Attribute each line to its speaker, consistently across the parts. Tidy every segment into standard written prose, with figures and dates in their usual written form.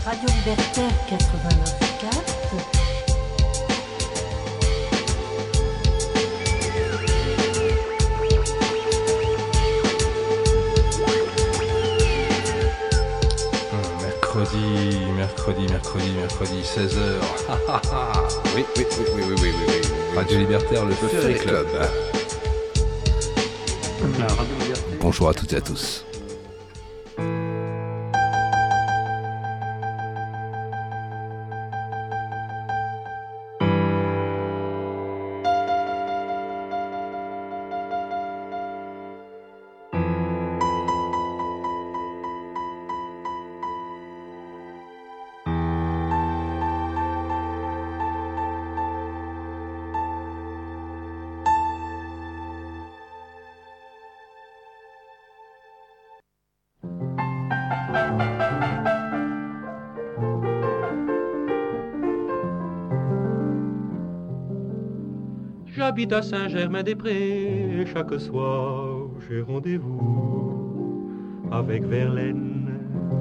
Speaker 1: Radio Libertaire 89.4.
Speaker 2: Mercredi, 16h. Oui. Radio Libertaire, le Ferry Club. Bonjour à toutes et à tous.
Speaker 3: J'habite à Saint-Germain-des-Prés, chaque soir j'ai rendez-vous avec Verlaine.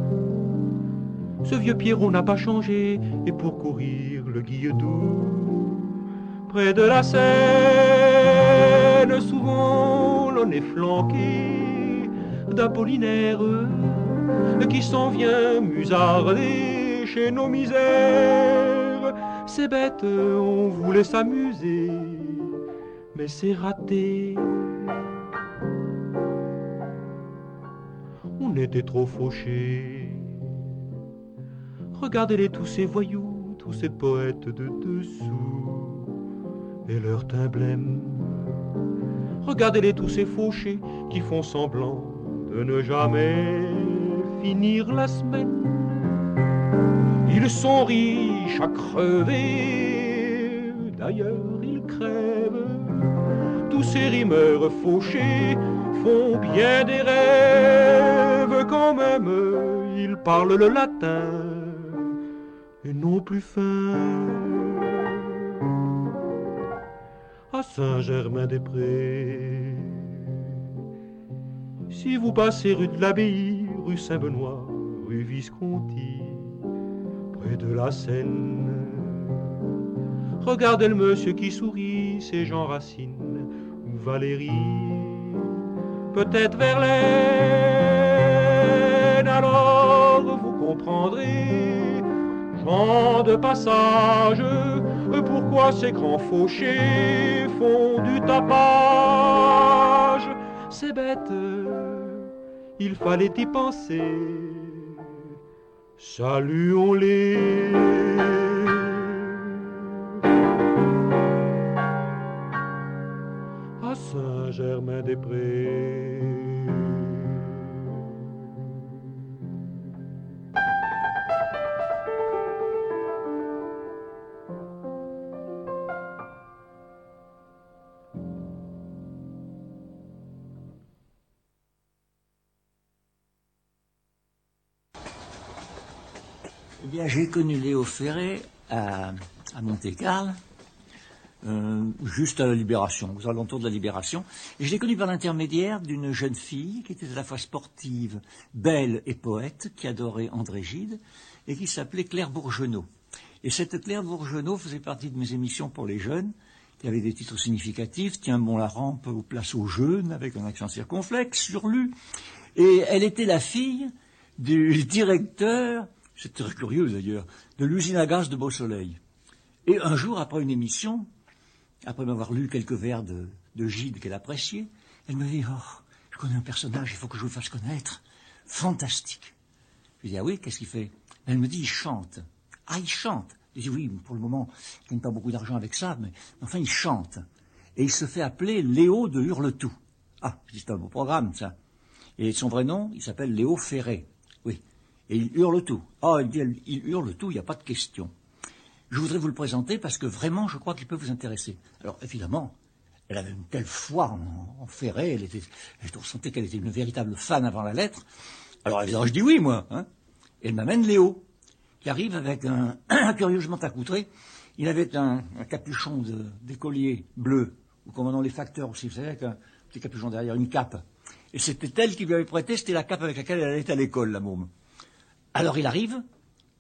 Speaker 3: Ce vieux Pierrot n'a pas changé, et pour courir le Guilledou, près de la Seine, souvent l'on est flanqué d'Apollinaire, qui s'en vient musarder chez nos misères. C'est bête, on voulait s'amuser, mais c'est raté. On était trop fauchés. Regardez-les tous ces voyous, tous ces poètes de dessous et leur timblème. Regardez-les tous ces fauchés qui font semblant de ne jamais finir la semaine. Ils sont riches à crever, d'ailleurs ils crèvent. Tous ces rimeurs fauchés font bien des rêves, quand même ils parlent le latin et non plus fin. À Saint-Germain-des-Prés, si vous passez rue de l'Abbaye, rue Saint-Benoît, rue Visconti, près de la Seine, regardez le monsieur qui sourit, c'est Jean Racine ou Valérie, peut-être Verlaine. Alors vous comprendrez, gens de passage, pourquoi ces grands fauchés font du tapage. C'est bête, il fallait y penser. Saluons-les. À Saint-Germain-des-Prés.
Speaker 4: Eh bien, j'ai connu Léo Ferré à Monte-Carlo, juste à la Libération, aux alentours de la Libération. Et je l'ai connu par l'intermédiaire d'une jeune fille qui était à la fois sportive, belle et poète, qui adorait André Gide, et qui s'appelait Claire Bourgenot. Et cette Claire Bourgenot faisait partie de mes émissions pour les jeunes, qui avaient des titres significatifs. Tiens bon la rampe aux places aux jeunes, avec un accent circonflexe, surlu. Et elle était la fille du directeur, c'est très curieux d'ailleurs, de l'usine à gaz de Beau-Soleil. Et un jour, après une émission, après m'avoir lu quelques vers de Gide qu'elle appréciait, elle me dit « Oh, je connais un personnage, il faut que je vous le fasse connaître. Fantastique. » Je lui dis « Ah oui, qu'est-ce qu'il fait ?» Elle me dit « Il chante. » « Ah, il chante. » Je dis « Oui, pour le moment, il gagne pas beaucoup d'argent avec ça, mais enfin, il chante. » Et il se fait appeler Léo de Hurletout. Ah, je dis « C'est un beau programme, ça. » Et son vrai nom, il s'appelle Léo Ferré. Oui. Et il hurle tout. Ah, il hurle tout, il n'y a pas de question. Je voudrais vous le présenter parce que vraiment, je crois qu'il peut vous intéresser. Alors, évidemment, elle avait une telle foi en Ferré, on sentait qu'elle était une véritable fan avant la lettre. Alors, évidemment, je dis oui, moi. Hein. Et elle m'amène Léo, qui arrive avec un curieusement accoutré. Il avait un capuchon d'écolier bleu, ou comme on dit les facteurs aussi, vous savez, avec un petit capuchon derrière, une cape. Et c'était elle qui lui avait prêté, c'était la cape avec laquelle elle allait à l'école, la môme. Alors il arrive,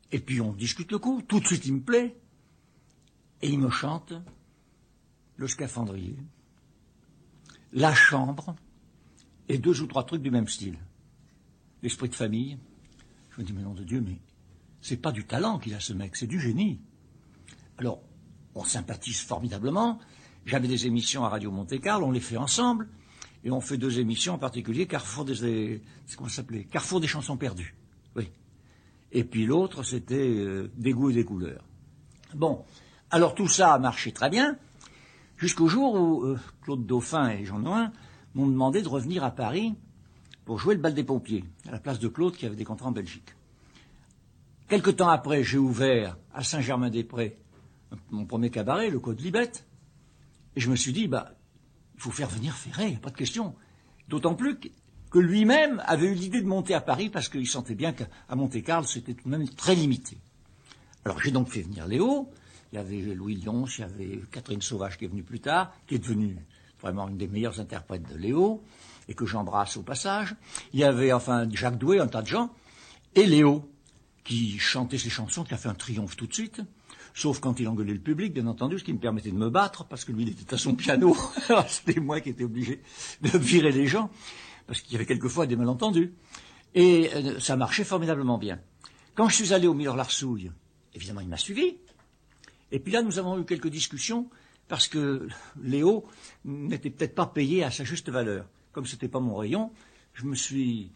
Speaker 4: Et puis on discute le coup, tout de suite il me plaît, et il me chante le scaphandrier, la chambre, et 2 ou 3 trucs du même style. L'esprit de famille. Je me dis, mais nom de Dieu, mais c'est pas du talent qu'il a ce mec, c'est du génie. Alors, on sympathise formidablement. J'avais des émissions à Radio Monte-Carlo, on les fait ensemble, et on fait 2 émissions en particulier, Carrefour des chansons perdues. Oui. Et puis l'autre, c'était Des goûts et des couleurs. Bon, alors tout ça a marché très bien, jusqu'au jour où Claude Dauphin et Jean Noin m'ont demandé de revenir à Paris pour jouer le bal des pompiers, à la place de Claude qui avait des contrats en Belgique. Quelque temps après, j'ai ouvert à Saint-Germain-des-Prés mon premier cabaret, le Code Libette, et je me suis dit, il faut faire venir Ferré, pas de question. D'autant plus que lui-même avait eu l'idée de monter à Paris parce qu'il sentait bien qu'à Monte-Carlo, c'était tout de même très limité. Alors j'ai donc fait venir Léo, il y avait Louis Lyons, il y avait Catherine Sauvage qui est venue plus tard, qui est devenue vraiment une des meilleures interprètes de Léo, et que j'embrasse au passage. Il y avait enfin Jacques Doué, un tas de gens, et Léo, qui chantait ses chansons, qui a fait un triomphe tout de suite, sauf quand il engueulait le public, bien entendu, ce qui me permettait de me battre, parce que lui, il était à son piano. C'était moi qui étais obligé de virer les gens, parce qu'il y avait quelquefois des malentendus. Et ça marchait formidablement bien. Quand je suis allé au Miller-Larsouille, évidemment, il m'a suivi. Et puis là, nous avons eu quelques discussions, parce que Léo n'était peut-être pas payé à sa juste valeur. Comme ce n'était pas mon rayon, je me suis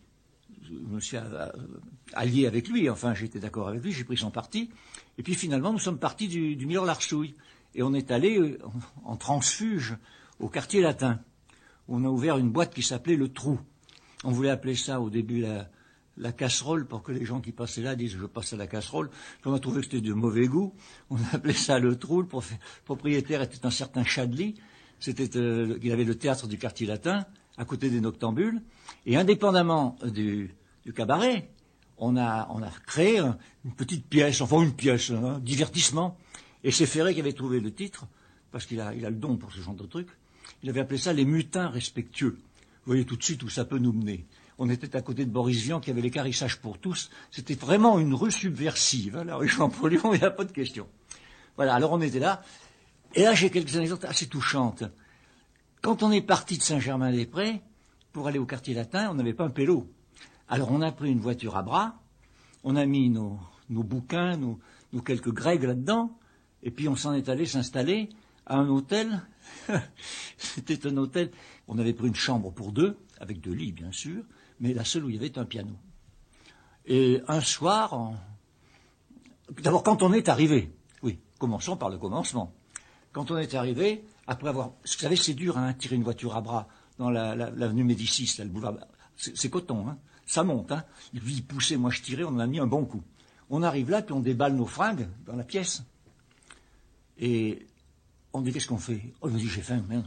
Speaker 4: allié avec lui, enfin j'étais d'accord avec lui, j'ai pris son parti, et puis finalement nous sommes partis du Miller-Larsouille, et on est allé en transfuge au quartier latin, où on a ouvert une boîte qui s'appelait Le Trou. On voulait appeler ça au début la casserole, pour que les gens qui passaient là disent je passe à la casserole. Puis on a trouvé que c'était de mauvais goût, on a appelé ça Le Trou. Le propriétaire était un certain Chadli, il avait le théâtre du quartier latin, à côté des Noctambules, et indépendamment du cabaret, on a créé une petite pièce, un divertissement, et c'est Ferré qui avait trouvé le titre, parce qu'il a le don pour ce genre de truc. Il avait appelé ça les mutins respectueux. Vous voyez tout de suite où ça peut nous mener. On était à côté de Boris Vian qui avait l'équarrissage pour tous. C'était vraiment une rue subversive, hein, la rue Champollion, il n'y a pas de question. Voilà, alors on était là, et là j'ai quelques anecdotes assez touchantes. Quand on est parti de Saint-Germain-des-Prés, pour aller au quartier latin, on n'avait pas un pélo. Alors on a pris une voiture à bras, on a mis nos bouquins, nos quelques grègues là-dedans, et puis on s'en est allé s'installer à un hôtel. C'était un hôtel, on avait pris une chambre pour 2, avec 2 lits bien sûr, mais la seule où il y avait un piano. Et un soir, d'abord quand on est arrivé, oui, commençons par le commencement. Quand on est arrivé, après avoir... Vous savez, c'est dur, hein, tirer une voiture à bras dans l'avenue Médicis, là, le boulevard. C'est coton, hein. Ça monte, hein. Lui, il poussait, moi je tirais, on en a mis un bon coup. On arrive là, puis on déballe nos fringues dans la pièce. Et on dit, qu'est-ce qu'on fait? Oh, il me dit, j'ai faim, merde,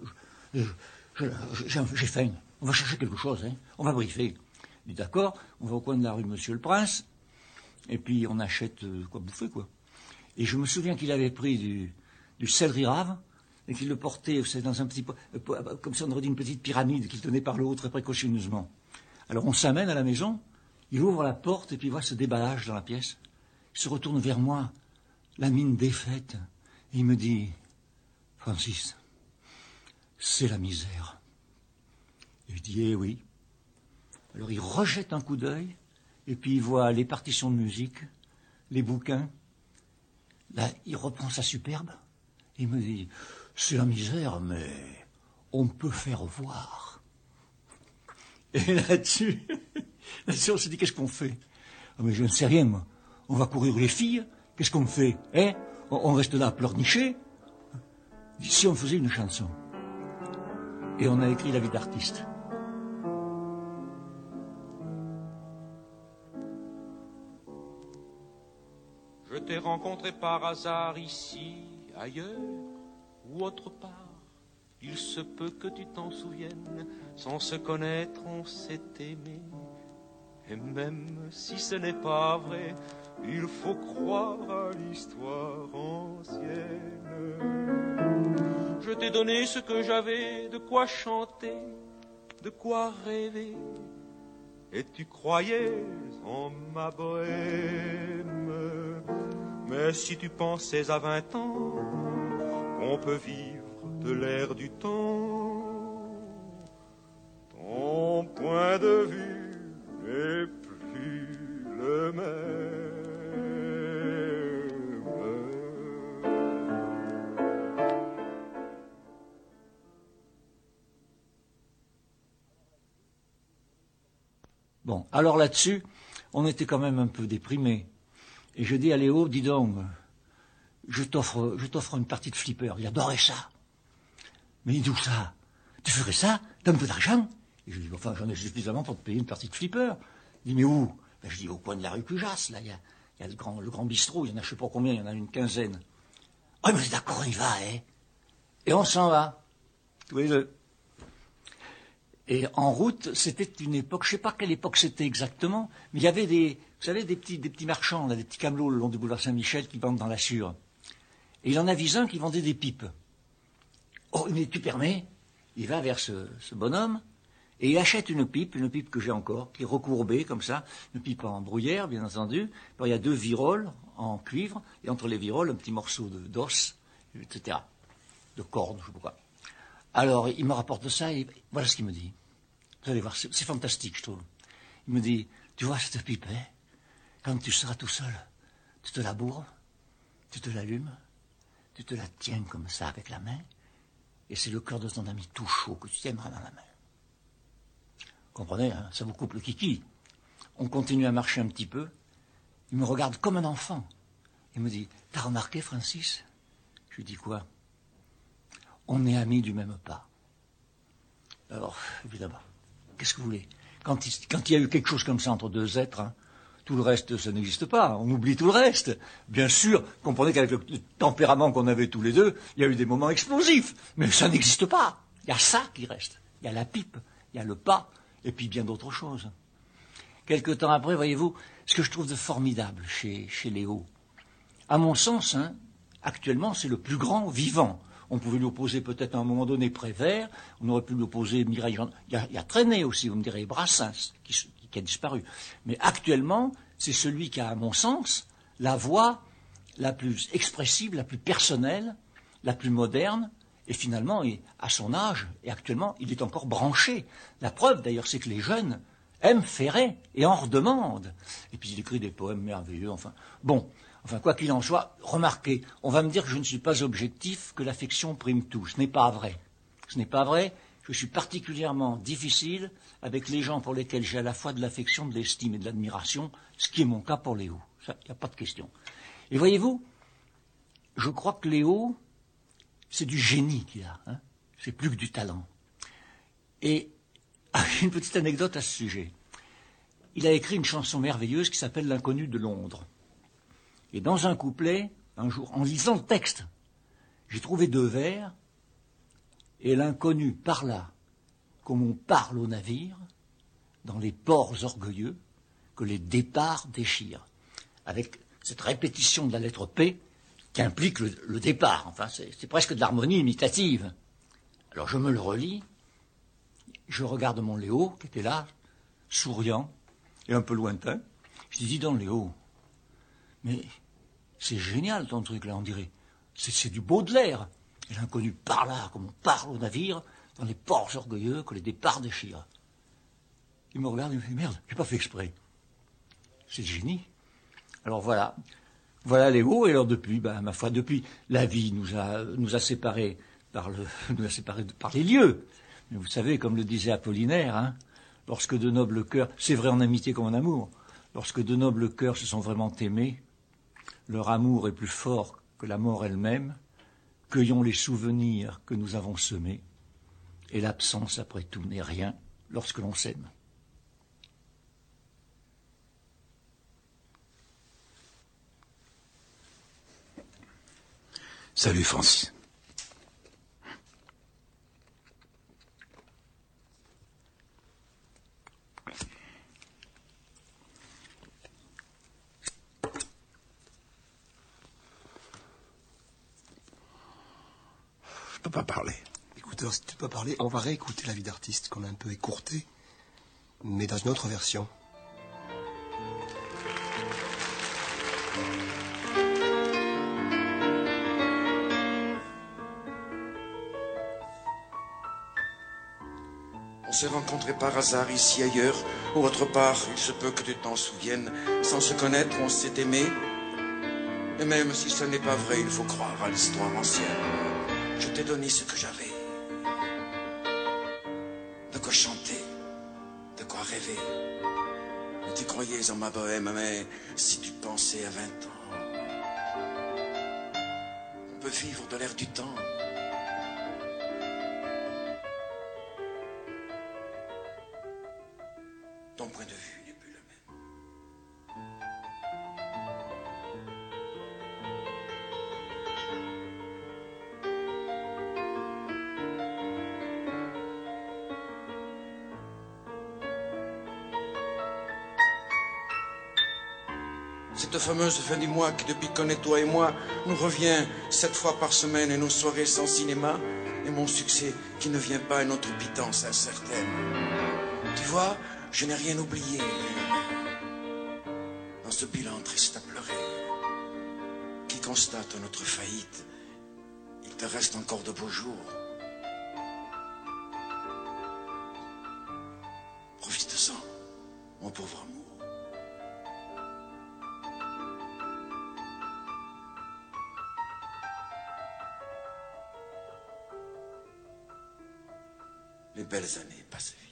Speaker 4: j'ai faim. On va chercher quelque chose, hein. On va briefer. Il dit, d'accord, on va au coin de la rue Monsieur le Prince, et puis on achète quoi bouffer, quoi. Et je me souviens qu'il avait pris du céleri rave, et qu'il le portait, c'est dans un petit comme ça on aurait dit une petite pyramide qu'il tenait par le haut très précautionneusement. Alors on s'amène à la maison, il ouvre la porte et puis il voit ce déballage dans la pièce. Il se retourne vers moi, la mine défaite, et il me dit, Francis, c'est la misère. Et je dis, eh oui. Alors il rejette un coup d'œil, et puis il voit les partitions de musique, les bouquins. Là, il reprend sa superbe, et il me dit, c'est la misère, mais on peut faire voir. Et là-dessus, on s'est dit, qu'est-ce qu'on fait? Ah, mais je ne sais rien, moi. On va courir les filles, qu'est-ce qu'on fait? Hein? On reste là à pleurnicher? Si on faisait une chanson. Et on a écrit La vie d'artiste.
Speaker 3: Je t'ai rencontré par hasard ici, ailleurs ou autre part. Il se peut que tu t'en souviennes, sans se connaître on s'est aimé. Et même si ce n'est pas vrai, il faut croire à l'histoire ancienne. Je t'ai donné ce que j'avais, de quoi chanter, de quoi rêver. et tu croyais en ma bohème. Mais si tu pensais à 20 ans qu'on peut vivre de l'air du temps, ton point de vue n'est plus le même.
Speaker 4: Bon, alors là-dessus, on était quand même un peu déprimés. Et je dis à Léo, dis donc, je t'offre une partie de flipper. Il adorait ça. Mais d'où ça? Tu ferais ça? T'as un peu d'argent? Et je lui dis, enfin, j'en ai suffisamment pour te payer une partie de flipper. Il dit, mais où? Ben, je dis, au coin de la rue Cujas, là, il y a le grand bistrot, il y en a je sais pas combien, il y en a une quinzaine. Ah, mais d'accord, on y va, hein. Et on s'en va. Tous les deux. Et en route, c'était une époque, je ne sais pas quelle époque c'était exactement, mais il y avait vous savez, des petits marchands, là, des petits camelots le long du boulevard Saint-Michel qui vendent dans la Sûre. Et il en avise un qui vendait des pipes. Oh, mais tu permets? Il va vers ce bonhomme et il achète une pipe que j'ai encore, qui est recourbée comme ça, une pipe en bruyère, bien entendu. Alors, il y a 2 viroles en cuivre, et entre les viroles, un petit morceau d'os, etc. De corde, je ne sais pas quoi. Alors, il me rapporte ça et voilà ce qu'il me dit. Vous allez voir, c'est fantastique, je trouve. Il me dit, tu vois cette pipe, hein, quand tu seras tout seul, tu te la bourres, tu te l'allumes, tu te la tiens comme ça avec la main, et c'est le cœur de ton ami tout chaud que tu tiendras dans la main. Vous comprenez, hein, ça vous coupe le kiki. On continue à marcher un petit peu. Il me regarde comme un enfant. Il me dit, t'as remarqué, Francis? Je lui dis quoi? On est amis du même pas. Alors, évidemment, qu'est-ce que vous voulez? Quand il y a eu quelque chose comme ça entre deux êtres, hein, tout le reste, ça n'existe pas. On oublie tout le reste. Bien sûr, comprenez qu'avec le tempérament qu'on avait tous les deux, il y a eu des moments explosifs. Mais ça n'existe pas. Il y a ça qui reste. Il y a la pipe, il y a le pas, et puis bien d'autres choses. Quelque temps après, voyez-vous, ce que je trouve de formidable chez Léo, à mon sens, hein, actuellement, c'est le plus grand vivant. On pouvait lui opposer peut-être à un moment donné Prévert, on aurait pu lui opposer Mireille Jean. Il y a Trenet aussi, vous me direz, Brassens, qui a disparu. Mais actuellement, c'est celui qui a, à mon sens, la voix la plus expressive, la plus personnelle, la plus moderne, et finalement, à son âge, et actuellement, il est encore branché. La preuve, d'ailleurs, c'est que les jeunes aiment Ferré et en redemandent. Et puis il écrit des poèmes merveilleux, enfin. Bon. Enfin, quoi qu'il en soit, remarquez, on va me dire que je ne suis pas objectif, que l'affection prime tout. Ce n'est pas vrai. Ce n'est pas vrai. Je suis particulièrement difficile avec les gens pour lesquels j'ai à la fois de l'affection, de l'estime et de l'admiration, ce qui est mon cas pour Léo. Ça, il n'y a pas de question. Et voyez-vous, je crois que Léo, c'est du génie qu'il a. Hein, c'est plus que du talent. Et une petite anecdote à ce sujet. Il a écrit une chanson merveilleuse qui s'appelle L'inconnu de Londres. Et dans un couplet, un jour, en lisant le texte, j'ai trouvé 2 vers, et l'inconnu parla comme on parle au navire, dans les ports orgueilleux, que les départs déchirent. Avec cette répétition de la lettre P, qui implique le départ. Enfin, c'est presque de l'harmonie imitative. Alors je me le relis, je regarde mon Léo, qui était là, souriant, et un peu lointain. Je dis donc Léo, mais c'est génial ton truc là, on dirait. C'est du Baudelaire. Et l'inconnu parla comme on parle au navire, dans les ports orgueilleux que les départs déchirent. Il me regarde et me dit, merde, j'ai pas fait exprès. C'est le génie. Alors voilà. Voilà Léo, et alors depuis, ma foi, depuis, la vie nous a séparés par les lieux. Mais vous savez, comme le disait Apollinaire, hein, lorsque de nobles cœurs, c'est vrai en amitié comme en amour, lorsque de nobles cœurs se sont vraiment aimés, leur amour est plus fort que la mort elle-même, cueillons les souvenirs que nous avons semés, et l'absence, après tout, n'est rien lorsque l'on s'aime.
Speaker 2: Salut Francis. Je peux pas parler.
Speaker 5: Écoute, alors, si tu peux pas parler, on va réécouter La vie d'artiste qu'on a un peu écourtée. mais dans une autre version.
Speaker 6: On s'est rencontrés par hasard ici, ailleurs, ou autre part, il se peut que tu t'en souviennes. Sans se connaître, on s'est aimé. Et même si ce n'est pas vrai, il faut croire à l'histoire ancienne. Je t'ai donné ce que j'avais. De quoi chanter, de quoi rêver. Tu croyais en ma bohème, mais si tu pensais à 20 ans, on peut vivre de l'air du temps. Ton point de vue n'est plus le même. Cette fameuse fin du mois qui, depuis qu'on est toi et moi, nous revient 7 fois par semaine et nos soirées sans cinéma, et mon succès qui ne vient pas à notre pitance incertaine. Tu vois, je n'ai rien oublié dans ce bilan triste à pleurer. Qui constate notre faillite, il te reste encore de beaux jours. Profite-en, mon pauvre amour. Les belles années passent vite.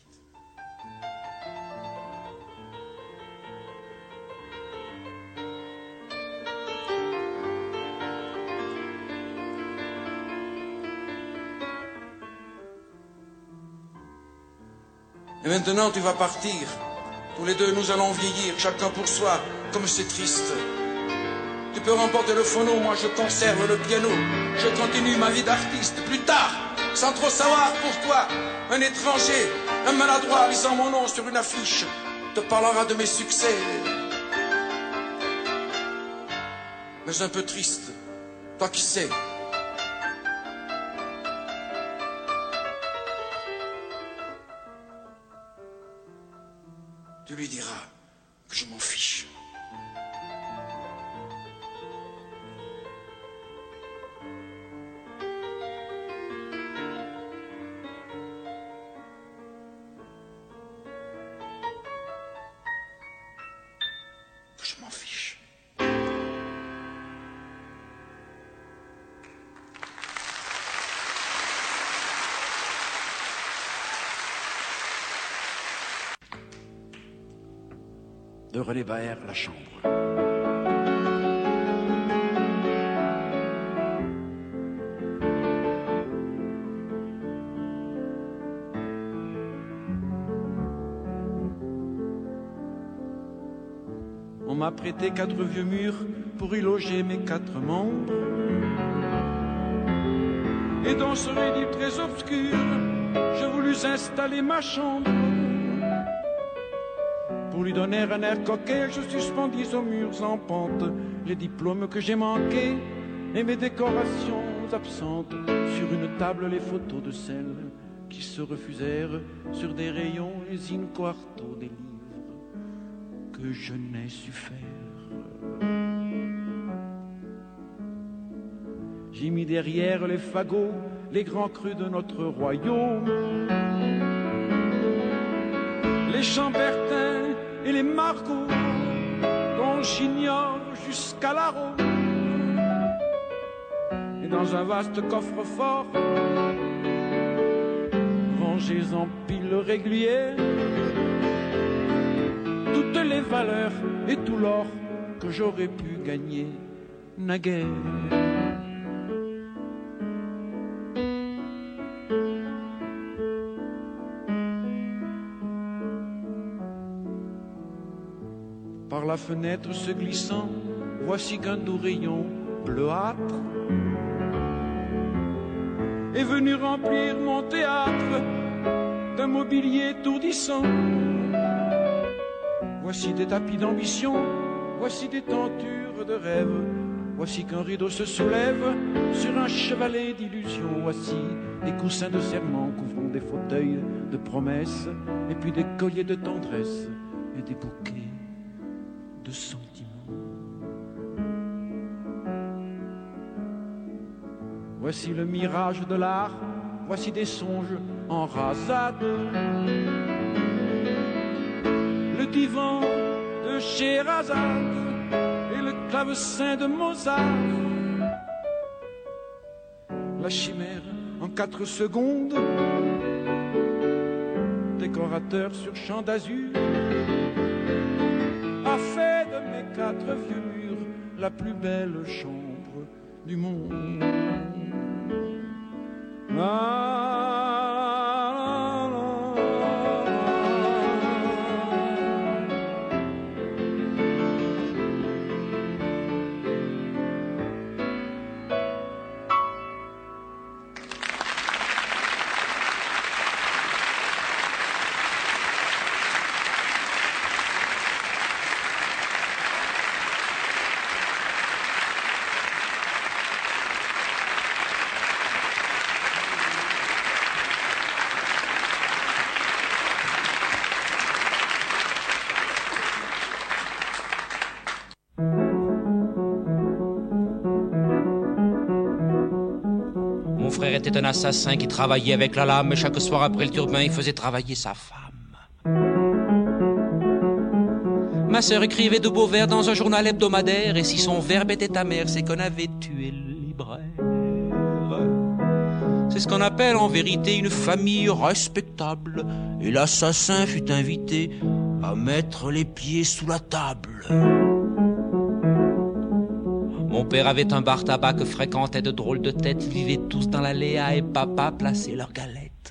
Speaker 6: Et maintenant, tu vas partir. Tous les deux, nous allons vieillir, chacun pour soi, comme c'est triste. Tu peux remporter le phono, moi je conserve le piano. Je continue ma vie d'artiste. Plus tard, sans trop savoir pourquoi, un étranger, un maladroit lisant mon nom sur une affiche, te parlera de mes succès. Mais un peu triste, toi qui sais. Tu lui diras que je m'en fiche. Que je m'en fiche. De René Baer, La Chambre.
Speaker 7: On m'a prêté 4 vieux murs pour y loger mes 4 membres. Et dans ce réduit très obscur, je voulus installer ma chambre. Pour lui donner un air coquet, je suspendis aux murs en pente les diplômes que j'ai manqués et mes décorations absentes. Sur une table, les photos de celles qui se refusèrent, sur des rayons, les in-quarto des livres que je n'ai su faire. J'ai mis derrière les fagots les grands crus de notre royaume, les chambertins et les margots dont j'ignore jusqu'à l'arôme. Et dans un vaste coffre-fort, rangés en piles régulières, toutes les valeurs et tout l'or que j'aurais pu gagner naguère. Par la fenêtre se glissant, voici qu'un doux rayon bleuâtre est venu remplir mon théâtre d'un mobilier étourdissant. Voici des tapis d'ambition, voici des tentures de rêve, Voici qu'un rideau se soulève sur un chevalet d'illusions. Voici des coussins de serment couvrant des fauteuils de promesses, et puis des colliers de tendresse et des bouquets de sentiments. Voici le mirage de l'art, voici des songes en rasade. Le divan de Scheherazade et le clavecin de Mozart. La chimère en 4 secondes, décorateur sur champ d'azur, a fait de mes 4 vieux murs la plus belle chambre du monde.
Speaker 5: Mon frère était un assassin qui travaillait avec la lame. Chaque soir après le turbin, il faisait travailler sa femme. Ma sœur écrivait de beaux vers dans un journal hebdomadaire, et si son verbe était amer, c'est qu'on avait tué le libraire. C'est ce qu'on appelle en vérité une famille respectable, et l'assassin fut invité à mettre les pieds sous la table. Mon père avait un bar tabac que fréquentaient de drôles de têtes. Ils vivaient tous dans la Léa et papa plaçait leurs galettes.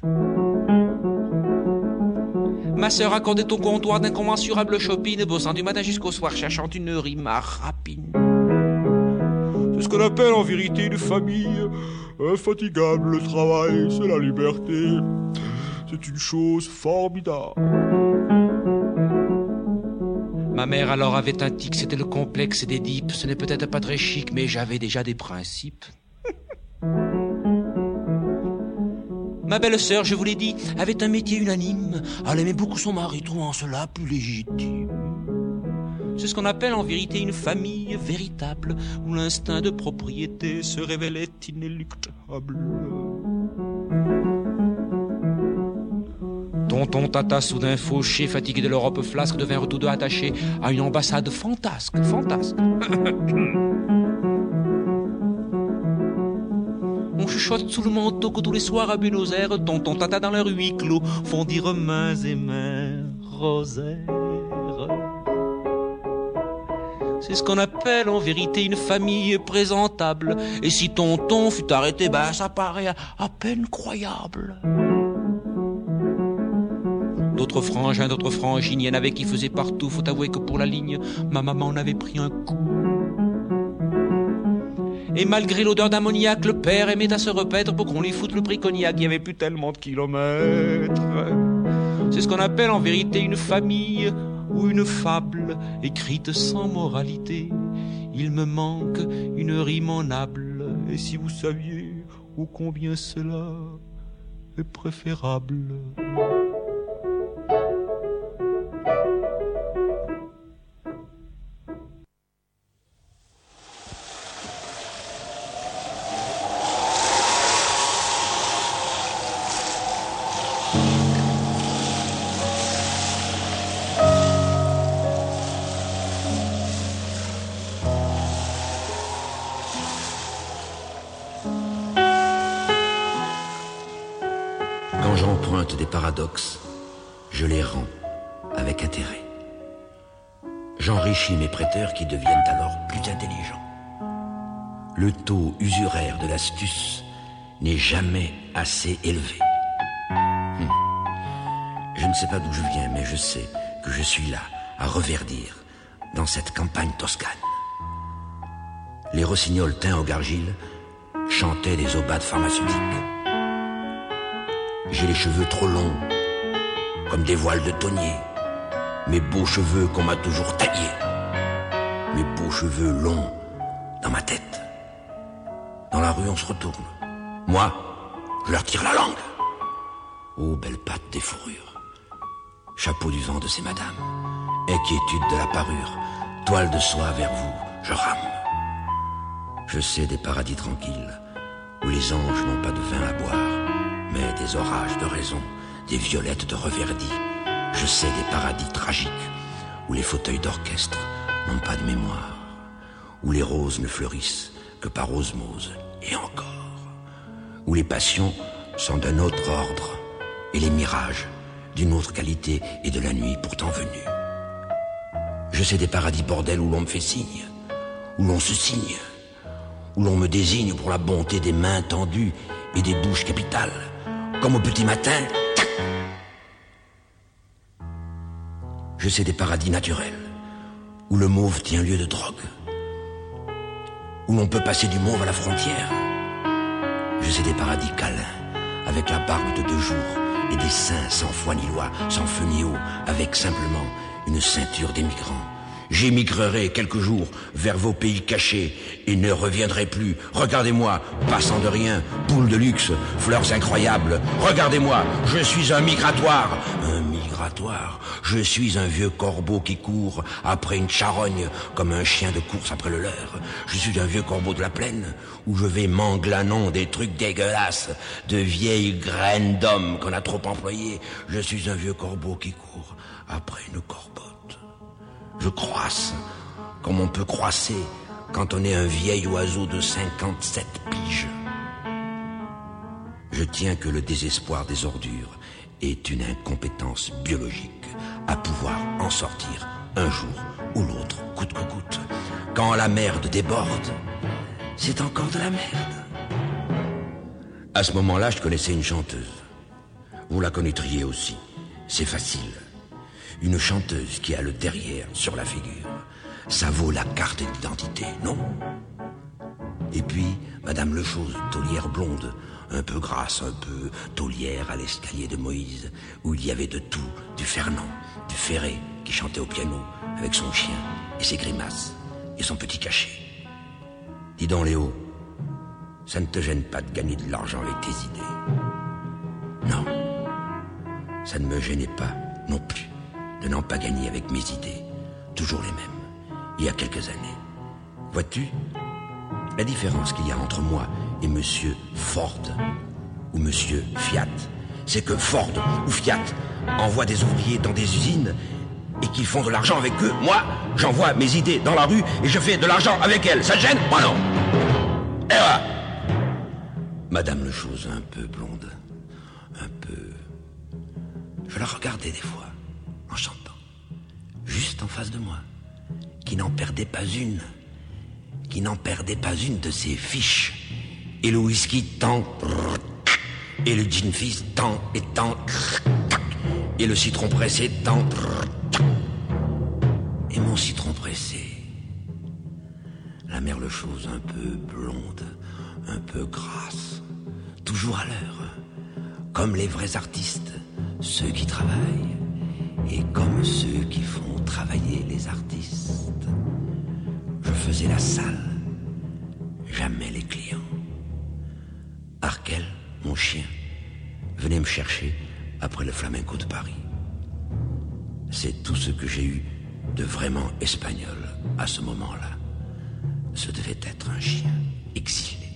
Speaker 5: Ma sœur accordait au comptoir d'incommensurables chopines, bossant du matin jusqu'au soir, cherchant une rime à rapine.
Speaker 3: C'est ce qu'on appelle en vérité une famille infatigable. Le travail, c'est la liberté. C'est une chose formidable.
Speaker 5: Ma mère alors avait un tic, c'était le complexe d'Édipe. Ce n'est peut-être pas très chic, mais j'avais déjà des principes. Ma belle-sœur, je vous l'ai dit, avait un métier unanime. Elle aimait beaucoup son mari, trouvant cela plus légitime. C'est ce qu'on appelle en vérité une famille véritable, où l'instinct de propriété se révélait inéluctable. Tonton Tata, soudain fauché, fatigué de l'Europe flasque, devinrent tous deux attachés à une ambassade fantasque. On chuchote sous le manteau que tous les soirs à Buenos Aires, Tonton Tata dans leur huis clos font dire mains et mains rosaires. C'est ce qu'on appelle en vérité une famille présentable. Et si Tonton fut arrêté, ça paraît à peine croyable. D'autres frangins, d'autres frangines, il y en avait qui faisaient partout. Faut avouer que pour la ligne, ma maman en avait pris un coup. Et malgré l'odeur d'ammoniac, le père aimait à se repaître pour qu'on lui foute le prix cognac. Il n'y avait plus tellement de kilomètres. C'est ce qu'on appelle en vérité une famille ou une fable écrite sans moralité. Il me manque une rime en able. Et si vous saviez ô combien cela est préférable.
Speaker 8: J'emprunte des paradoxes, je les rends avec intérêt. J'enrichis mes prêteurs qui deviennent alors plus intelligents. Le taux usuraire de l'astuce n'est jamais assez élevé. Je ne sais pas d'où je viens, mais je sais que je suis là à reverdir dans cette campagne toscane. Les rossignols teints au gargile chantaient des aubades pharmaceutiques. J'ai les cheveux trop longs, comme des voiles de tonnier. Mes beaux cheveux qu'on m'a toujours taillés. Mes beaux cheveux longs, dans ma tête. Dans la rue, on se retourne. Moi, je leur tire la langue. Oh, belle patte des fourrures. Chapeau du vent de ces madames. Inquiétude de la parure. Toile de soie vers vous, je rame. Je sais des paradis tranquilles, où les anges n'ont pas de vin à boire, mais des orages de raison, des violettes de reverdis. Je sais des paradis tragiques, où les fauteuils d'orchestre n'ont pas de mémoire, où les roses ne fleurissent que par osmose, et encore, où les passions sont d'un autre ordre, et les mirages d'une autre qualité et de la nuit pourtant venue. Je sais des paradis bordels où l'on me fait signe, où l'on se signe, où l'on me désigne pour la bonté des mains tendues et des bouches capitales, comme au petit matin. Tac. Je sais des paradis naturels, où le mauve tient lieu de drogue, où l'on peut passer du mauve à la frontière. Je sais des paradis câlins, avec la barbe de 2 jours, et des seins sans foi ni loi, sans feu ni eau, avec simplement une ceinture d'émigrants. J'émigrerai quelques jours vers vos pays cachés et ne reviendrai plus. Regardez-moi, passant de rien, poule de luxe, fleurs incroyables. Regardez-moi, je suis un migratoire. Un migratoire. Je suis un vieux corbeau qui court après une charogne comme un chien de course après le leur. Je suis un vieux corbeau de la plaine où je vais manglanant des trucs dégueulasses, de vieilles graines d'hommes qu'on a trop employées. Je suis un vieux corbeau qui court après une corbeau. Je croisse, comme on peut croisser quand on est un vieil oiseau de 57 piges. Je tiens que le désespoir des ordures est une incompétence biologique à pouvoir en sortir un jour ou l'autre, coûte que coûte. Quand la merde déborde, c'est encore de la merde. À ce moment-là, je connaissais une chanteuse. Vous la connaîtriez aussi, c'est facile. Une chanteuse qui a le derrière sur la figure. Ça vaut la carte d'identité, non? Et puis, Madame Lechose, taulière blonde, un peu grasse, un peu taulière à l'escalier de Moïse, où il y avait de tout, du Fernand, du Ferré, qui chantait au piano, avec son chien, et ses grimaces, et son petit cachet. Dis donc, Léo, ça ne te gêne pas de gagner de l'argent avec tes idées? Non, ça ne me gênait pas non plus de n'en pas gagner avec mes idées, toujours les mêmes, il y a quelques années. Vois-tu, la différence qu'il y a entre moi et Monsieur Ford ou Monsieur Fiat, c'est que Ford ou Fiat envoient des ouvriers dans des usines et qu'ils font de l'argent avec eux. Moi, j'envoie mes idées dans la rue et je fais de l'argent avec elles. Ça te gêne? Moi non. Et voilà. Madame Lechose, un peu blonde, un peu... Je la regardais des fois, en chantant, juste en face de moi, qui n'en perdait pas une de ses fiches. Et le whisky tant, et le gin fizz tant et tant, et le citron pressé tant, et mon citron pressé. La mère Lechose un peu blonde, un peu grasse, toujours à l'heure, comme les vrais artistes, ceux qui travaillent, et comme ceux qui font travailler les artistes. Je faisais la salle, jamais les clients. Arkel, mon chien, venait me chercher après le flamenco de Paris. C'est tout ce que j'ai eu de vraiment espagnol à ce moment-là. Ce devait être un chien exilé.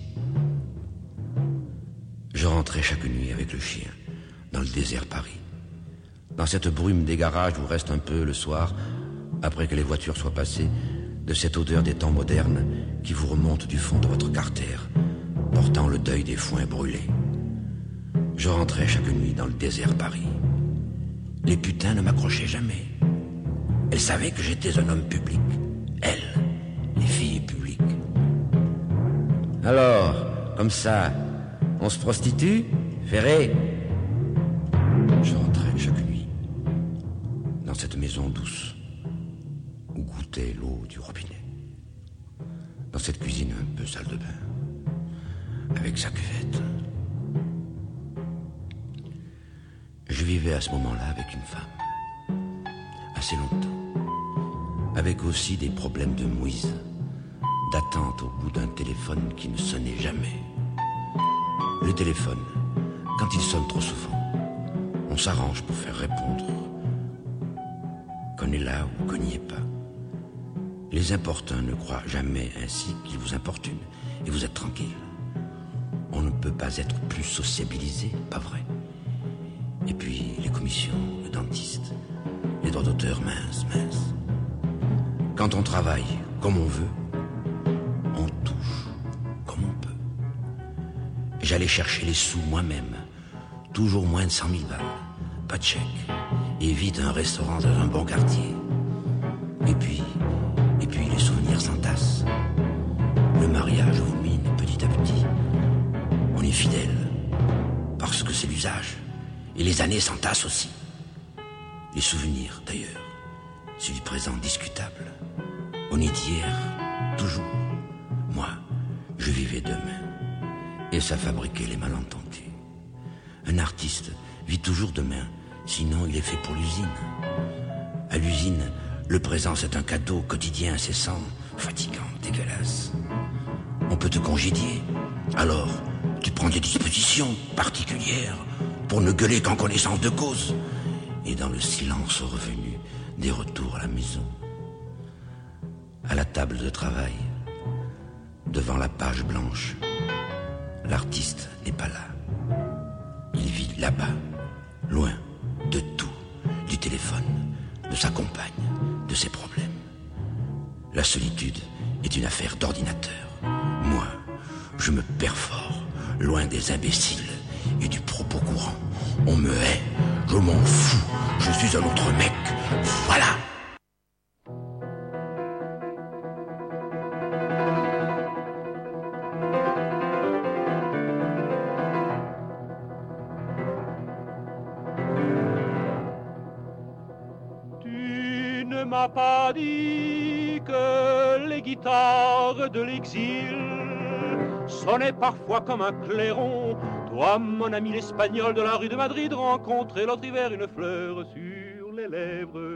Speaker 8: Je rentrais chaque nuit avec le chien dans le désert Paris. Dans cette brume des garages où reste un peu le soir, après que les voitures soient passées, de cette odeur des temps modernes qui vous remonte du fond de votre carter, portant le deuil des foins brûlés. Je rentrais chaque nuit dans le désert Paris. Les putains ne m'accrochaient jamais. Elles savaient que j'étais un homme public. Elles, les filles publiques. Alors, comme ça, on se prostitue, Ferré? Je rentrais chaque nuit dans cette maison douce où goûtait l'eau du robinet. Dans cette cuisine un peu salle de bain, avec sa cuvette. Je vivais à ce moment-là avec une femme, assez longtemps, avec aussi des problèmes de mouise, d'attente au bout d'un téléphone qui ne sonnait jamais. Le téléphone, quand il sonne trop souvent, on s'arrange pour faire répondre qu'on est là ou qu'on n'y est pas. Les importuns ne croient jamais ainsi qu'ils vous importunent et vous êtes tranquille. On ne peut pas être plus sociabilisé, pas vrai? Et puis les commissions, le dentiste, les droits d'auteur, mince. Quand on travaille comme on veut, on touche comme on peut. J'allais chercher les sous moi-même, toujours moins de 100 000 balles, pas de chèque, et vite un restaurant dans un bon quartier. Et puis les souvenirs s'entassent. Le mariage vous mine petit à petit. On est fidèle, parce que c'est l'usage. Et les années s'entassent aussi. Les souvenirs, d'ailleurs, c'est du présent discutable. On est d'hier, toujours. Moi, je vivais demain. Et ça fabriquait les malentendus. Un artiste vit toujours demain, sinon il est fait pour l'usine. À l'usine, le présent c'est un cadeau quotidien, incessant, fatigant, dégueulasse. On peut te congédier. Alors, tu prends des dispositions particulières pour ne gueuler qu'en connaissance de cause. Et dans le silence revenu, des retours à la maison. À la table de travail, devant la page blanche, l'artiste n'est pas là. Il vit là-bas, loin de tout, du téléphone, de sa compagne, de ses problèmes. La solitude est une affaire d'ordinateur. Moi, je me perfore, loin des imbéciles et du propos courant. On me hait, je m'en fous, je suis un autre mec, voilà.
Speaker 3: Tu ne m'as pas dit que les guitares de l'exil sonnaient parfois comme un clairon. Toi, mon ami l'espagnol de la rue de Madrid, rencontrais l'autre hiver une fleur sur les lèvres.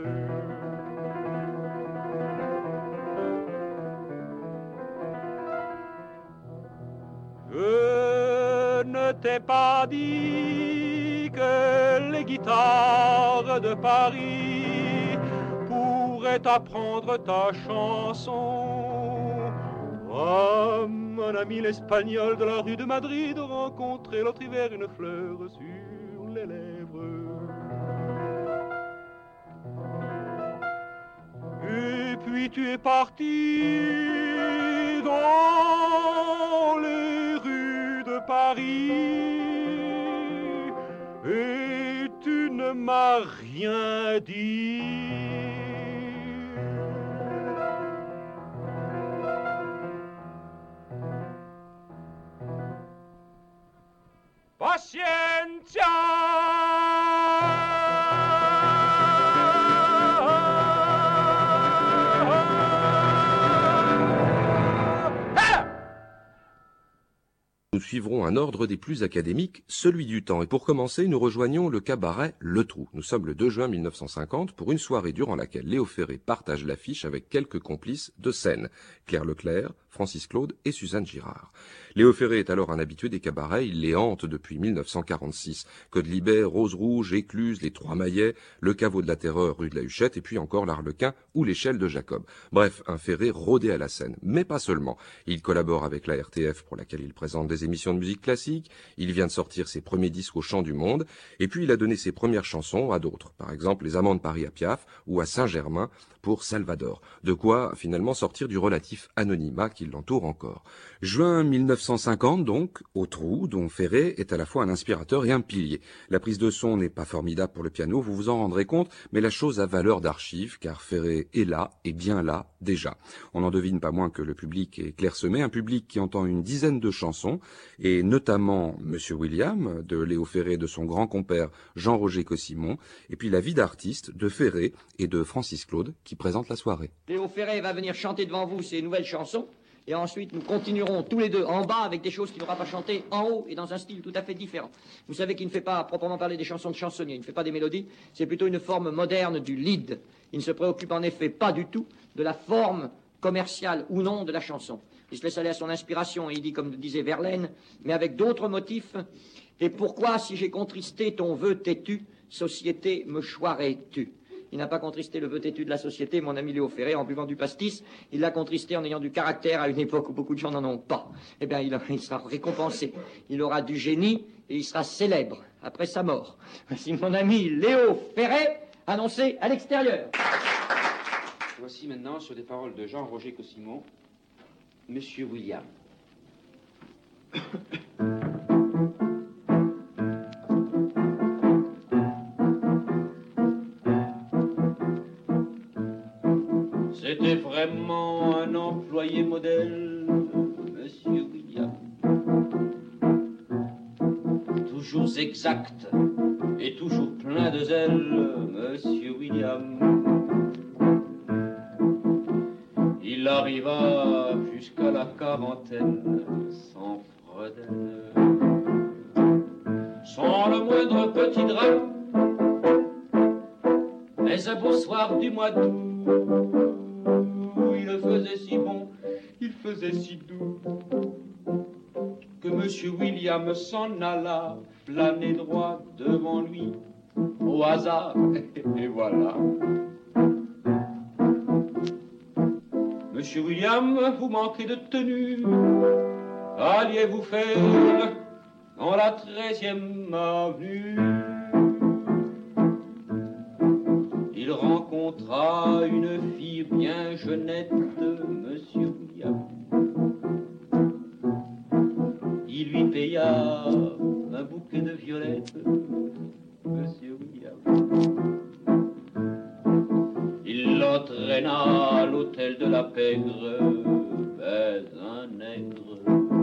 Speaker 3: Je ne t'ai pas dit que les guitares de Paris pourraient t'apprendre ta chanson. Oh, mon ami l'espagnol de la rue de Madrid, rencontrer l'autre hiver une fleur sur les lèvres. Et puis tu es parti dans les rues de Paris et tu ne m'as rien dit. Paciencia.
Speaker 2: Nous suivrons un ordre des plus académiques, celui du temps. Et pour commencer, nous rejoignons le cabaret Le Trou. Nous sommes le 2 juin 1950 pour une soirée durant laquelle Léo Ferré partage l'affiche avec quelques complices de scène. Claire Leclerc, Francis Claude et Suzanne Girard. Léo Ferré est alors un habitué des cabarets, il les hante depuis 1946. Quedlibert, Rose Rouge, Écluse, Les Trois Maillets, Le Caveau de la Terreur rue de la Huchette et puis encore l'Arlequin ou l'Échelle de Jacob. Bref, un Ferré rodé à la scène. Mais pas seulement. Il collabore avec la RTF pour laquelle il présente des émissions de musique classique, il vient de sortir ses premiers disques au Chant du Monde et puis il a donné ses premières chansons à d'autres. Par exemple, Les Amants de Paris à Piaf ou à Saint-Germain pour Salvador. De quoi finalement sortir du relatif anonymat qui l'entoure encore. Juin 1950 donc, au Trou, dont Ferré est à la fois un inspirateur et un pilier. La prise de son n'est pas formidable pour le piano, vous vous en rendrez compte, mais la chose a valeur d'archive car Ferré est là, et bien là, déjà. On n'en devine pas moins que le public est clairsemé, un public qui entend une dizaine de chansons, et notamment Monsieur William, de Léo Ferré et de son grand compère Jean-Roger Cossimon, et puis la vie d'artiste de Ferré et de Francis Claude, qui présente la soirée.
Speaker 9: Léo Ferré va venir chanter devant vous ses nouvelles chansons, et ensuite nous continuerons tous les deux en bas avec des choses qu'il n'aura pas chantées en haut et dans un style tout à fait différent. Vous savez qu'il ne fait pas à proprement parler des chansons de chansonnier, il ne fait pas des mélodies, c'est plutôt une forme moderne du lead. Il ne se préoccupe en effet pas du tout de la forme commerciale ou non de la chanson. Il se laisse aller à son inspiration et il dit, comme disait Verlaine, mais avec d'autres motifs. Et pourquoi, si j'ai contristé ton vœu têtu, société, me choirais-tu? Il n'a pas contristé le vœu têtu de la société, mon ami Léo Ferré, en buvant du pastis. Il l'a contristé en ayant du caractère à une époque où beaucoup de gens n'en ont pas. Eh bien, il sera récompensé. Il aura du génie et il sera célèbre après sa mort. Voici mon ami Léo Ferré, annoncé à l'extérieur.
Speaker 10: Voici maintenant, sur des paroles de Jean-Roger Cossimon, Monsieur William.
Speaker 11: C'était vraiment un employé modèle, Monsieur William. Toujours exact et toujours plein de zèle, Monsieur William. Il arriva jusqu'à la quarantaine sans fredelle, sans le moindre petit drame, mais un beau soir du mois d'août, il faisait si bon, il faisait si doux, que Monsieur William s'en alla planer droit devant lui, au hasard, et voilà. Monsieur William, vous manquez de tenue, alliez-vous faire dans la 13e avenue? Il rencontra une fille bien jeunette, Monsieur William. Il lui paya un bouquet de violettes, Monsieur William. Il l'entraîna à l'hôtel de la Pègre, mais un nègre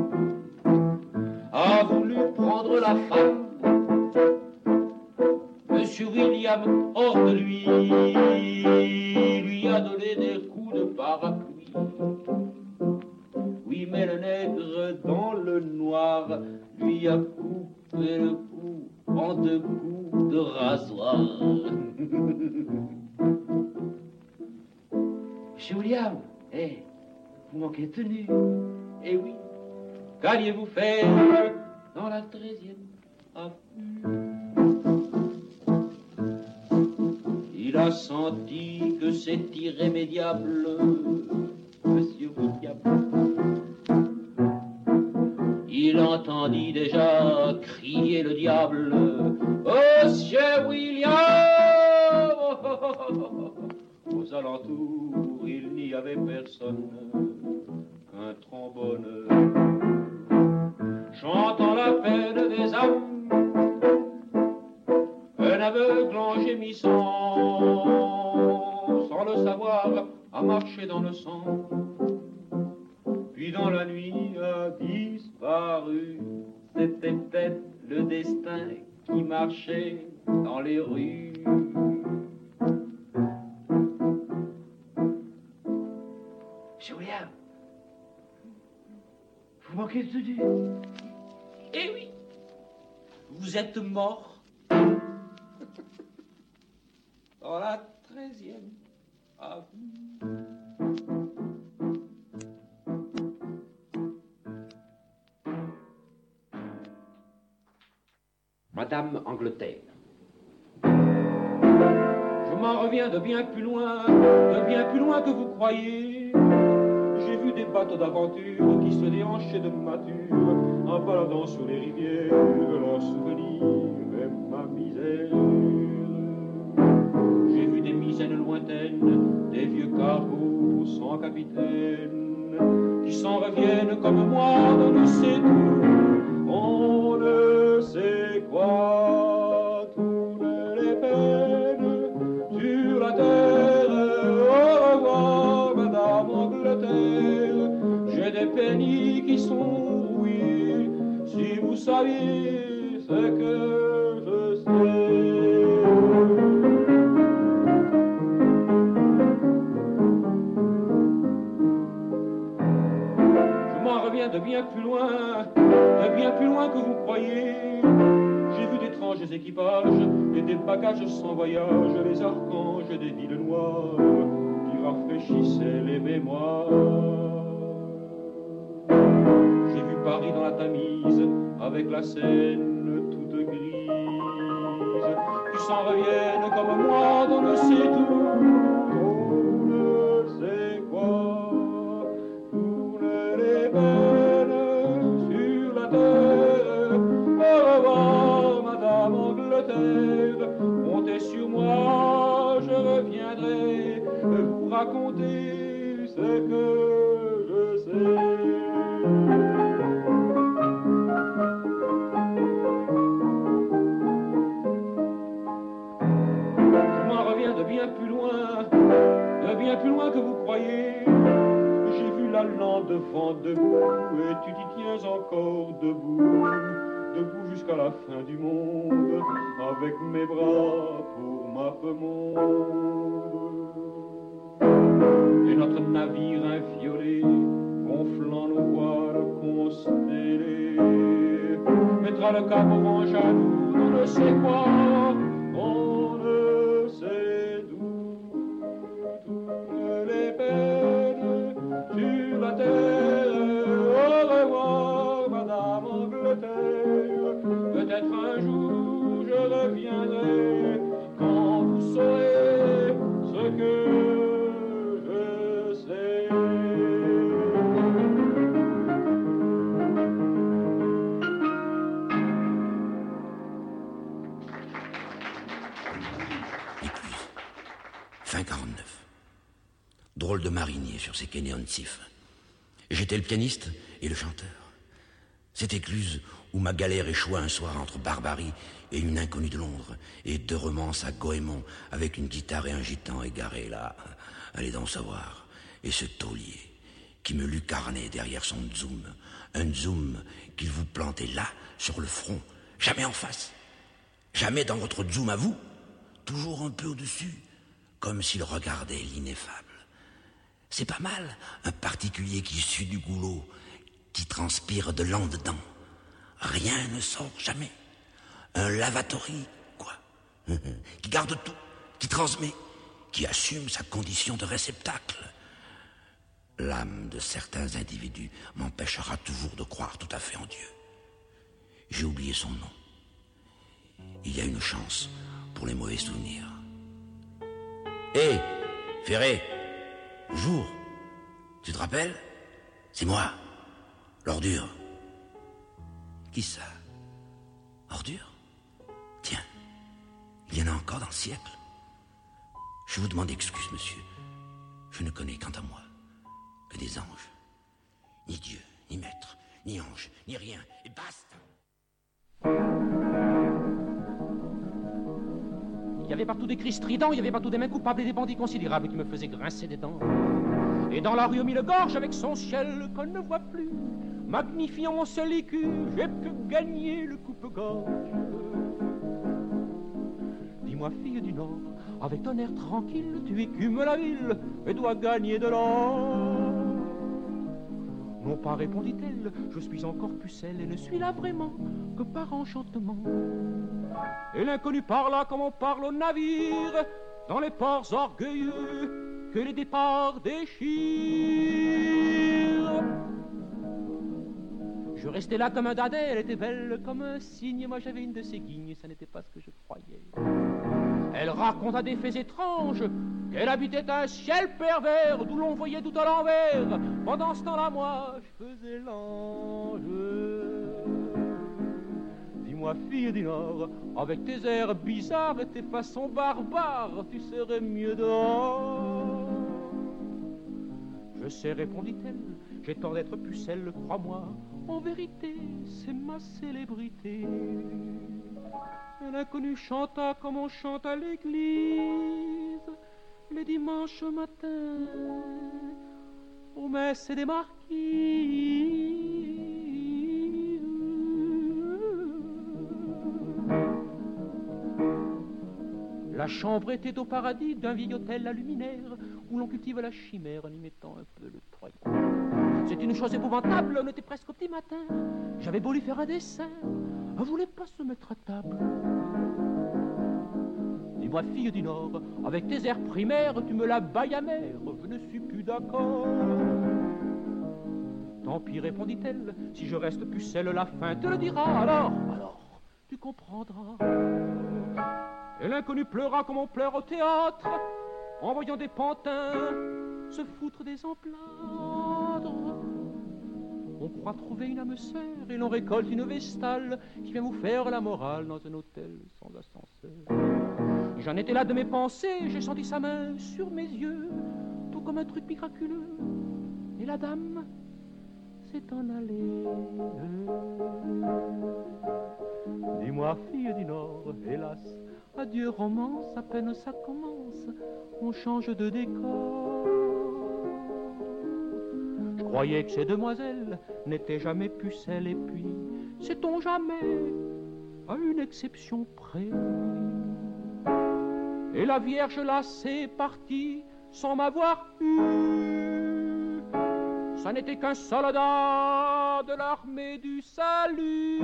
Speaker 11: a voulu prendre la femme. Monsieur William, hors de lui a donné des coups de parapluie. Oui, mais le nègre dans le noir lui a coupé le cou en 2 coups de rasoir. Monsieur William, vous manquez de tenue. Eh oui, qu'alliez-vous faire dans la 13e avenue? Il a senti que c'est irrémédiable, Monsieur William. Il entendit déjà crier le diable, Monsieur William! Aux alentours, il n'y avait personne qu'un trombone chantant la peine des âmes, un aveugle en gémissant, sans le savoir, a marché dans le sang, puis dans la nuit a disparu. C'était peut-être le destin qui marchait dans les rues. Monsieur William, vous manquez de tenue. Eh oui, vous êtes mort dans la 13e avenue.
Speaker 10: Madame Angleterre.
Speaker 11: Je m'en reviens de bien plus loin que vous croyez. J'ai vu des bateaux d'aventure qui se déhanchaient de mature en baladant sur les rivières, leurs souvenirs et ma misère. J'ai vu des misaines lointaines, des vieux cargos sans capitaine, qui s'en reviennent comme moi, on ne sait tout, on ne sait quoi, toutes les peines sur la terre. Au revoir, Madame Angleterre, j'ai des pennies qui sont rouillées, si vous saviez ce que je sais. Je m'en reviens de bien plus loin que vous croyez. J'ai vu d'étranges équipages et des bagages sans voyage, les archanges des villes noires qui rafraîchissaient les mémoires. Paris dans la Tamise, avec la Seine toute grise, qui s'en reviennent comme moi, on ne sait tout, on ne sait quoi, tourner les peines sur la terre, au revoir Madame Angleterre, comptez sur moi, je reviendrai vous raconter ce que je sais. De bien plus loin que vous croyez. J'ai vu la lande devant debout, et tu t'y tiens encore debout, debout jusqu'à la fin du monde, avec mes bras pour mappemonde. Et notre navire inviolé, gonflant nos voiles constellées, mettra le cap au vent jaloux, on ne sait quoi, on ne sait d'où. Sur la terre, au revoir Madame Angleterre, peut-être un jour je reviendrai quand vous saurez ce que je sais.
Speaker 8: Écluse, fin 49. Drôle de marinier sur ces quais néontifs. J'étais le pianiste et le chanteur. Cette écluse où ma galère échoua un soir entre Barbarie et une inconnue de Londres, et 2 romances à Goémon avec une guitare et un gitan égaré là, allez donc savoir. Et ce taulier qui me lucarnait derrière son zoom, un zoom qu'il vous plantait là, sur le front, jamais en face, jamais dans votre zoom à vous, toujours un peu au-dessus, comme s'il regardait l'ineffable. C'est pas mal, un particulier qui sue du goulot, qui transpire de l'an dedans. Rien ne sort jamais. Un lavatory, quoi. Qui garde tout, qui transmet, qui assume sa condition de réceptacle. L'âme de certains individus m'empêchera toujours de croire tout à fait en Dieu. J'ai oublié son nom. Il y a une chance pour les mauvais souvenirs. Hé, Ferré! Bonjour, tu te rappelles? C'est moi, l'ordure. Qui ça? Ordure? Tiens, il y en a encore dans le siècle. Je vous demande excuse, monsieur. Je ne connais quant à moi que des anges. Ni Dieu, ni maître, ni ange, ni rien, et basta.
Speaker 12: Il y avait partout des cris stridents, il y avait partout des mains coupables et des bandits considérables qui me faisaient grincer des dents. Et dans la rue au mille-gorge, avec son ciel qu'on ne voit plus, magnifiant mon seul écu, j'ai pu gagner le coupe-gorge. Dis-moi, fille du Nord, avec ton air tranquille, tu écumes la ville et dois gagner de l'or. Non pas, répondit-elle, je suis encore pucelle et ne suis là vraiment que par enchantement. Et l'inconnu parla comme on parle au navire, dans les ports orgueilleux que les départs déchirent. Je restais là comme un dadais, elle était belle comme un cygne, moi j'avais une de ses guignes, ça n'était pas ce que je croyais. Elle raconta des faits étranges, qu'elle habitait un ciel pervers, d'où l'on voyait tout à l'envers. Pendant ce temps-là, moi, je faisais l'ange. Dis-moi, fille du Nord, avec tes airs bizarres et tes façons barbares, tu serais mieux dehors. Je sais, répondit-elle, j'ai tort d'être pucelle, crois-moi. En vérité, c'est ma célébrité. L'inconnu chanta comme on chante à l'église les dimanches matins aux messes des marquises. La chambre était au paradis d'un vieil hôtel à luminaire où l'on cultive la chimère en y mettant un peu le troyen. C'est une chose épouvantable, on était presque au petit matin. J'avais beau lui faire un dessin, elle voulait pas se mettre à table. Dis-moi, fille du Nord, avec tes airs primaires, tu me la bailles amère, je ne suis plus d'accord. Tant pis, répondit-elle, si je reste pucelle, la fin te le dira. Alors, tu comprendras. Et l'inconnu pleura comme on pleure au théâtre, en voyant des pantins se foutre des emplâtres. On croit trouver une âme sœur et l'on récolte une vestale qui vient vous faire la morale dans un hôtel sans ascenseur. J'en étais là de mes pensées, j'ai senti sa main sur mes yeux, tout comme un truc miraculeux. Et la dame s'est en allée. Dis-moi, fille du Nord, hélas, adieu romance, à peine ça commence, on change de décor. Je croyais que ces demoiselles n'étaient jamais pucelles, et puis, sait-on jamais, à une exception près. Et la Vierge là, c'est parti sans m'avoir eu. Ça n'était qu'un soldat de l'armée du salut.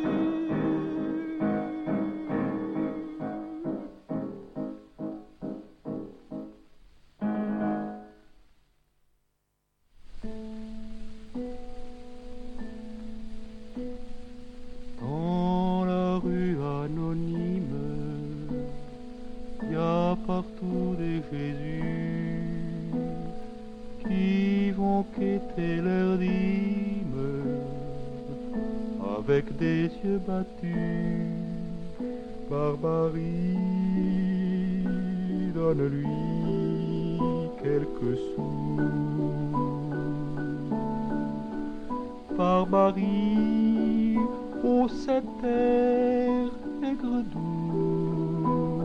Speaker 3: Dans la rue anonyme, y a partout des Jésus qui vont quêter leur dîme avec des yeux battus. Barbarie, donne-lui quelques sous. Barbarie, ô cet air aigre doux.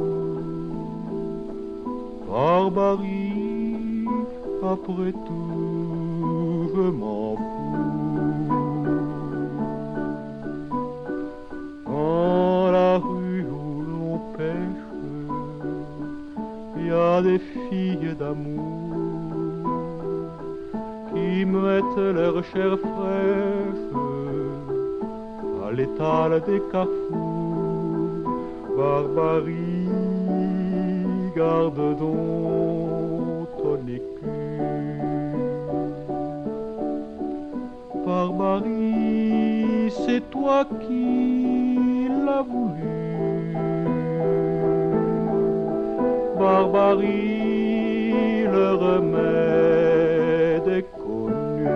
Speaker 3: Barbarie, après tout, je m'en fous. Dans la rue où l'on pêche, y a des filles d'amour qui mettent leur chair fraîche à l'étal des carrefours. Barbarie, garde donc ton écu. Barbarie, c'est toi qui l'as voulu. Barbarie, le remède est connu.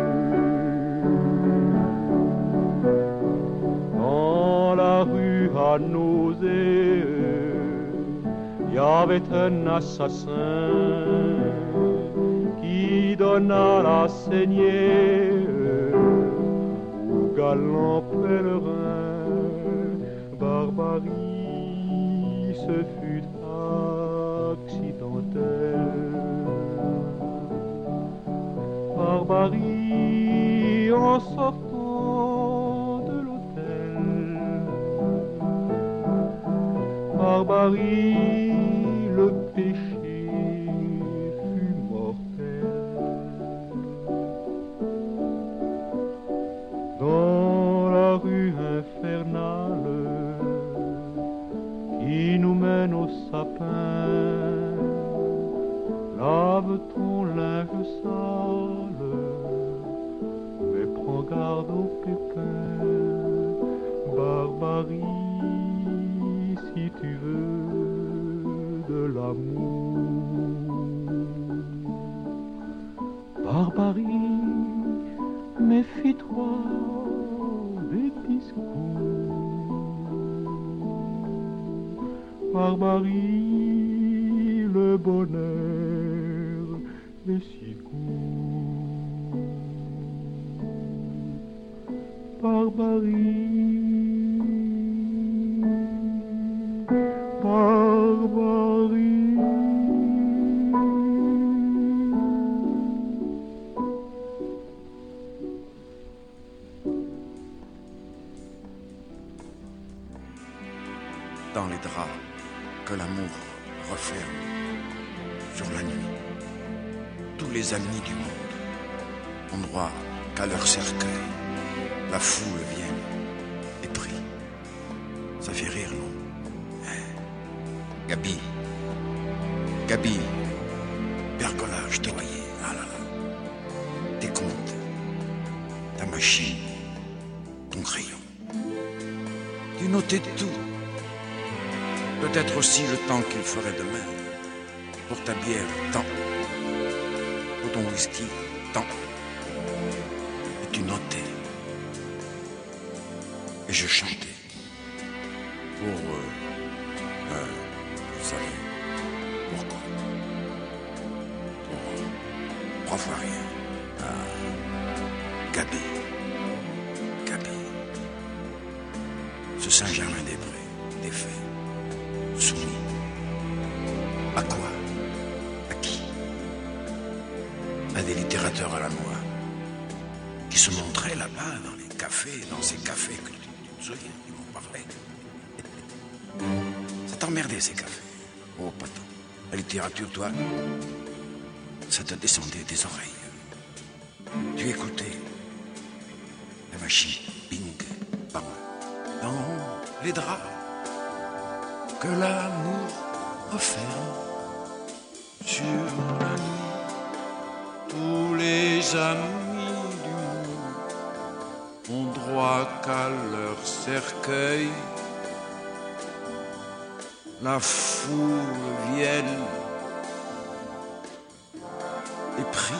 Speaker 3: Dans la rue à nausée, y avait un assassin qui donna la saignée au galant pèlerin. Barbarie, ce fut accidentel. Barbarie, en sortant de l'hôtel. Barbarie, le péché fut mortel. Dans la rue infernale qui nous mène au sapin, lave ton linge sale, mais prends garde aux pépins. Barbarie, si tu veux de l'amour. Barbarie, méfie-toi des discours. Barbarie, le bonheur est si court. Barbarie, barbarie.
Speaker 6: Dans les draps que l'amour referme sur la nuit, tous les amis du monde ont droit qu'à leur cercueil la foule vienne et prie. Ça fait rire, non? Gabi, Gabi, pergolage, te voyais, ah là là, tes contes, machine, ton crayon. Tu notais tout. Peut-être aussi le temps qu'il ferait demain. Pour ta bière, tant. Pour ton whisky, tant. Et tu notais. Et je chantais. Pour... vous savez, pourquoi? Pour 3 fois rien. Gabi. Ce Saint-Germain-des-Prés, défait, soumis. À quoi? À qui? À des littérateurs à la noix, qui se montraient là-bas dans les cafés, dans ces cafés que tu te souviens, ils m'ont parlé. Ça t'emmerdait ces cafés. Oh, pas tant. La littérature, toi, ça te descendait des oreilles. Tu écoutais la machine, bing, bang, dans les draps que l'amour referme sur la nuit. Tous les amis du monde ont droit qu'à leur cercueil. La foule vienne et prie.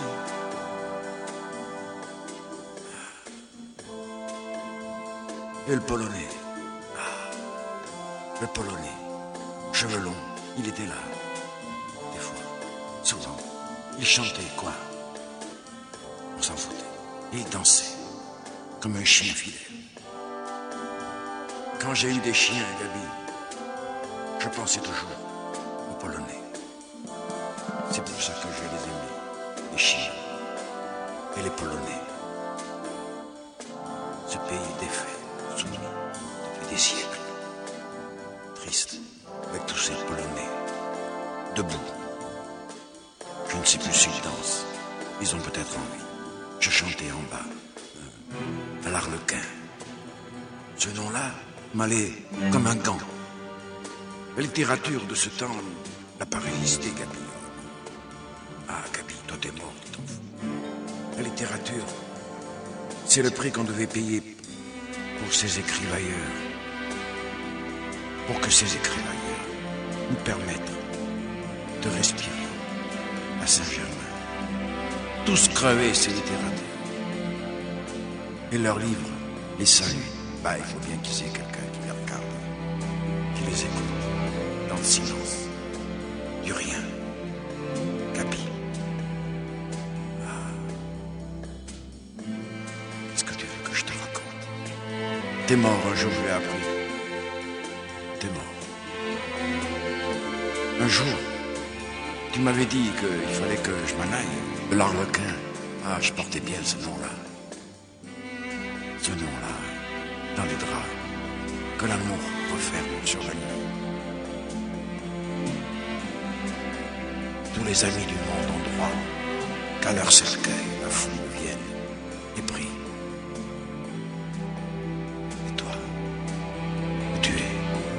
Speaker 6: Et le Polonais, le Polonais, cheveux longs, il était là. Des fois, souvent, il chantait quoi? On s'en foutait. Et il dansait, comme un chien fidèle. Quand j'ai eu des chiens, Gabi, je pensais toujours aux Polonais. C'est pour ça que je les aimais, les chiens et les Polonais. Ce pays défait, soumis, depuis des siècles. Triste, avec tous ces Polonais, debout. Je ne sais plus s'ils dansent, ils ont peut-être envie. Je chantais en bas, à l'Arlequin. Ce nom-là m'allait comme un gant. La littérature de ce temps n'a pas résisté, Gabi. Ah, Gabi, toi t'es mort, tu t'en fous. La littérature, c'est le prix qu'on devait payer pour ces écrivailleurs. Pour que ces écrivailleurs nous permettent de respirer à Saint-Germain. Tous crevaient ces littérateurs. Et leurs livres les saluent. Bah, il faut bien qu'ils aient quelqu'un qui les regarde, qui les écoute. Dans le silence, du rien, Gabi. Qu'est-ce que tu veux que je te raconte? T'es mort un jour, je l'ai appris. T'es mort. Un jour, tu m'avais dit qu'il fallait que je m'en aille. L'Arlequin. Ah, je portais bien ce nom-là. Ce nom-là, dans les draps, que l'amour referme sur la nuit. Tous les amis du monde ont droit qu'à leur cercueil la foule vienne et prie. Et toi, où tu es?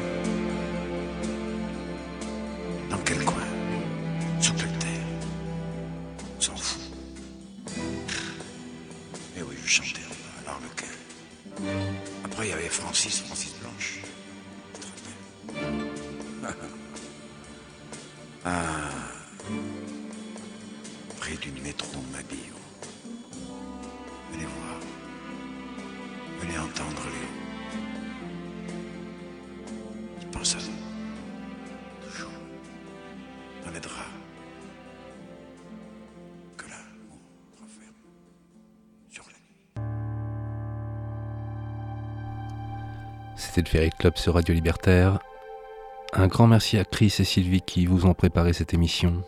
Speaker 6: Dans quel coin? Sur quelle terre? On s'en fout. Mais oui, je chantais à l'Arlequin. Après, il y avait Francis Blanche. Près du métro Mabillon. Venez voir. Venez entendre Léo. Il pense à nous. Toujours. Dans les draps. Que l'amour referme sur la nuit.
Speaker 13: C'était le Ferry Club sur Radio Libertaire. Un grand merci à Chris et Sylvie qui vous ont préparé cette émission.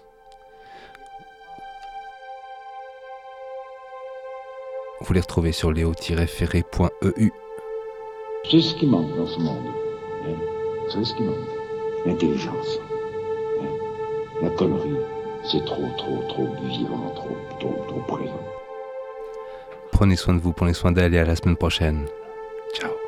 Speaker 13: Vous les retrouvez sur leo-ferré.eu.
Speaker 14: C'est ce qui manque dans ce monde. C'est ce qui manque. L'intelligence. La connerie. C'est trop vivant, trop présent.
Speaker 13: Prenez soin de vous, prenez soin d'elle et à la semaine prochaine. Ciao.